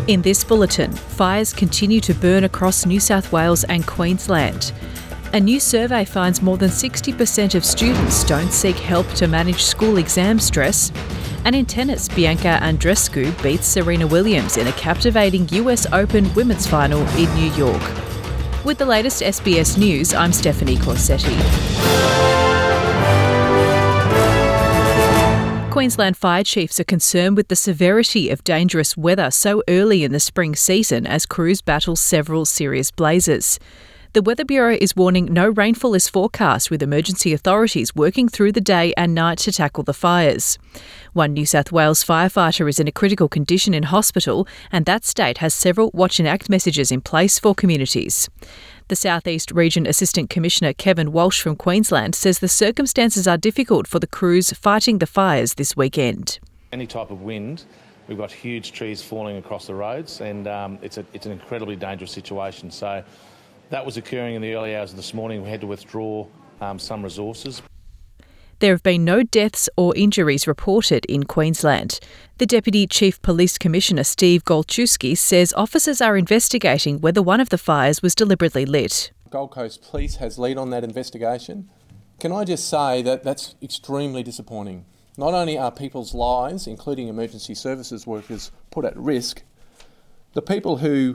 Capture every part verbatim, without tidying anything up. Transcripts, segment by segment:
In this bulletin, fires continue to burn across New South Wales and Queensland. A new survey finds more than sixty percent of students don't seek help to manage school exam stress. And in tennis, Bianca Andreescu beats Serena Williams in a captivating U S Open women's final in New York. With the latest S B S News, I'm Stephanie Corsetti. Queensland fire chiefs are concerned with the severity of dangerous weather so early in the spring season as crews battle several serious blazes. The Weather Bureau is warning no rainfall is forecast, with emergency authorities working through the day and night to tackle the fires. One New South Wales firefighter is in a critical condition in hospital, and that state has several watch and act messages in place for communities. The South East Region Assistant Commissioner Kevin Walsh from Queensland says the circumstances are difficult for the crews fighting the fires this weekend. Any type of wind, we've got huge trees falling across the roads, and um, it's, a, it's an incredibly dangerous situation. So that was occurring in the early hours of this morning. We had to withdraw um, some resources. There have been no deaths or injuries reported in Queensland. The Deputy Chief Police Commissioner Steve Golczewski says officers are investigating whether one of the fires was deliberately lit. Gold Coast Police has lead on that investigation. Can I just say that that's extremely disappointing. Not only are people's lives, including emergency services workers, put at risk, the people who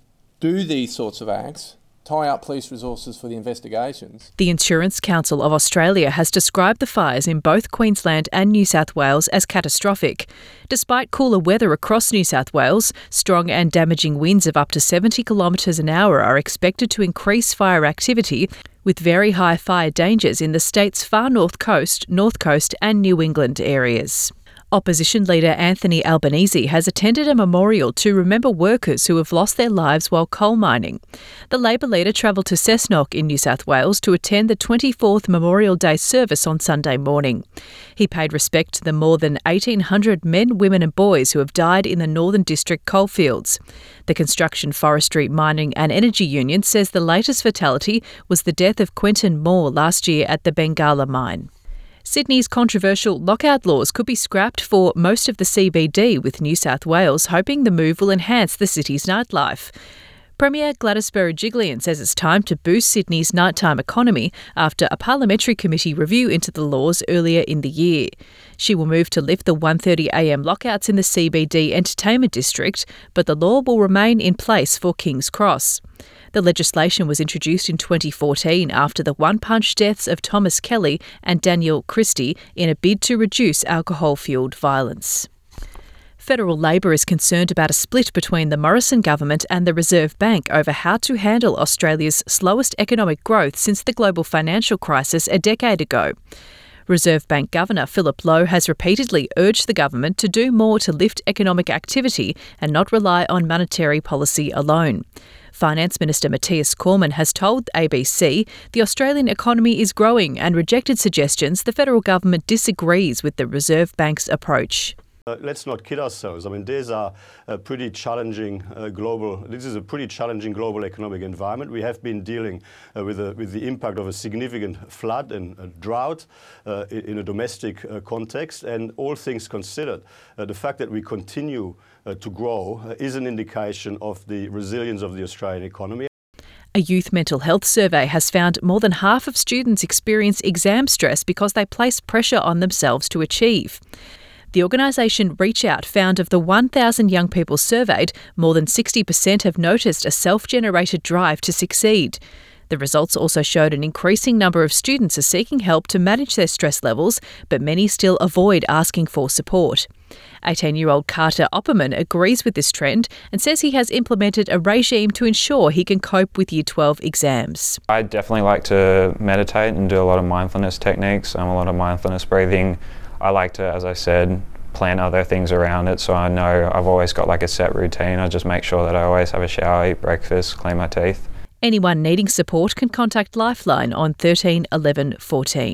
do these sorts of acts tie up police resources for the investigations. The Insurance Council of Australia has described the fires in both Queensland and New South Wales as catastrophic. Despite cooler weather across New South Wales, strong and damaging winds of up to seventy kilometres an hour are expected to increase fire activity, with very high fire dangers in the state's far north coast, north coast and New England areas. Opposition leader Anthony Albanese has attended a memorial to remember workers who have lost their lives while coal mining. The Labor leader travelled to Cessnock in New South Wales to attend the twenty-fourth Memorial Day service on Sunday morning. He paid respect to the more than eighteen hundred men, women and boys who have died in the Northern District coalfields. The Construction, Forestry, Mining and Energy Union says the latest fatality was the death of Quentin Moore last year at the Bengalla mine. Sydney's controversial lockout laws could be scrapped for most of the C B D, with New South Wales hoping the move will enhance the city's nightlife. Premier Gladys Berejiklian says it's time to boost Sydney's nighttime economy after a parliamentary committee review into the laws earlier in the year. She will move to lift the one thirty a m lockouts in the C B D entertainment district, but the law will remain in place for King's Cross. The legislation was introduced in twenty fourteen after the one-punch deaths of Thomas Kelly and Daniel Christie in a bid to reduce alcohol-fuelled violence. Federal Labor is concerned about a split between the Morrison government and the Reserve Bank over how to handle Australia's slowest economic growth since the global financial crisis a decade ago. Reserve Bank Governor Philip Lowe has repeatedly urged the government to do more to lift economic activity and not rely on monetary policy alone. Finance Minister Matthias Cormann has told A B C the Australian economy is growing and rejected suggestions the federal government disagrees with the Reserve Bank's approach. Uh, let's not kid ourselves. I mean, these are a pretty challenging uh, global. This is a pretty challenging global economic environment. We have been dealing uh, with, a, with the impact of a significant flood and a drought uh, in a domestic uh, context. And all things considered, uh, the fact that we continue uh, to grow uh, is an indication of the resilience of the Australian economy. A youth mental health survey has found more than half of students experience exam stress because they place pressure on themselves to achieve. The organisation Reach Out found of the one thousand young people surveyed, more than sixty percent have noticed a self-generated drive to succeed. The results also showed an increasing number of students are seeking help to manage their stress levels, but many still avoid asking for support. eighteen-year-old Carter Opperman agrees with this trend and says he has implemented a regime to ensure he can cope with Year twelve exams. I definitely like to meditate and do a lot of mindfulness techniques, um, a lot of mindfulness breathing. I like to, as I said, plan other things around it, so I know I've always got like a set routine. I just make sure that I always have a shower, eat breakfast, clean my teeth. Anyone needing support can contact Lifeline on thirteen eleven fourteen.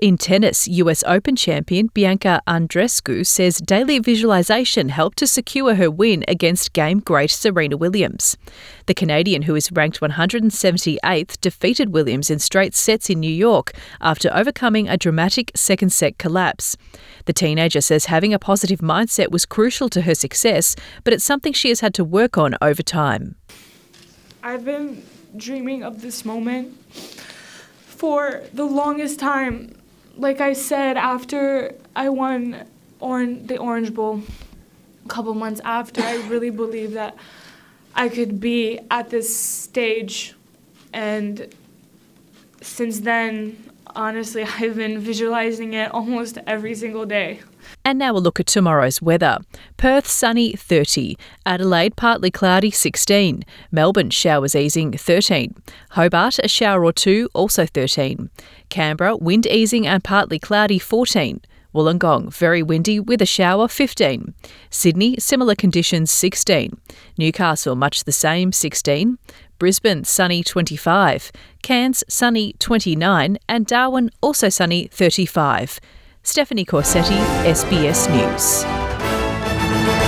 In tennis, U S Open champion Bianca Andreescu says daily visualisation helped to secure her win against game great Serena Williams. The Canadian, who is ranked one hundred seventy-eighth, defeated Williams in straight sets in New York after overcoming a dramatic second set collapse. The teenager says having a positive mindset was crucial to her success, but it's something she has had to work on over time. I've been dreaming of this moment for the longest time. Like I said, after I won Oran- the Orange Bowl a couple months after, I really believed that I could be at this stage. And since then, honestly, I've been visualizing it almost every single day. And now a look at tomorrow's weather. Perth sunny thirty, Adelaide partly cloudy sixteen, Melbourne showers easing thirteen, Hobart a shower or two also thirteen, Canberra wind easing and partly cloudy fourteen, Wollongong very windy with a shower fifteen, Sydney similar conditions sixteen, Newcastle much the same sixteen, Brisbane sunny twenty-five, Cairns sunny twenty-nine and Darwin also sunny thirty-five. Stephanie Corsetti, S B S News.